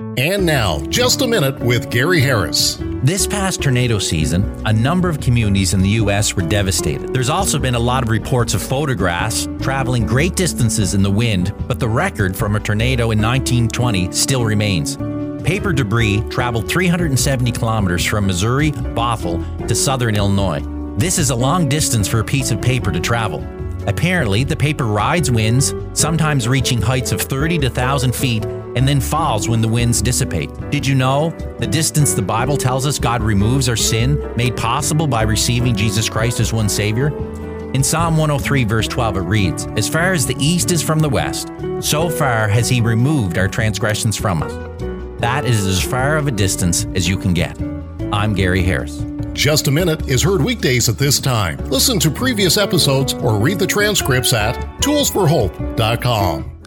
And now, Just a Minute with Gary Harris. This past tornado season, a number of communities in the U.S. were devastated. There's also been a lot of reports of photographs traveling great distances in the wind, but the record from a tornado in 1920 still remains. Paper debris traveled 370 kilometers from Missouri, Bothell, to southern Illinois. This is a long distance for a piece of paper to travel. Apparently, the paper rides winds, sometimes reaching heights of 30 to 1,000 feet, and then falls when the winds dissipate. Did you know the distance the Bible tells us God removes our sin, made possible by receiving Jesus Christ as one Savior? In Psalm 103, verse 12, it reads, "As far as the east is from the west, so far has He removed our transgressions from us." That is as far of a distance as you can get. I'm Gary Harris. Just a Minute is heard weekdays at this time. Listen to previous episodes or read the transcripts at toolsforhope.com.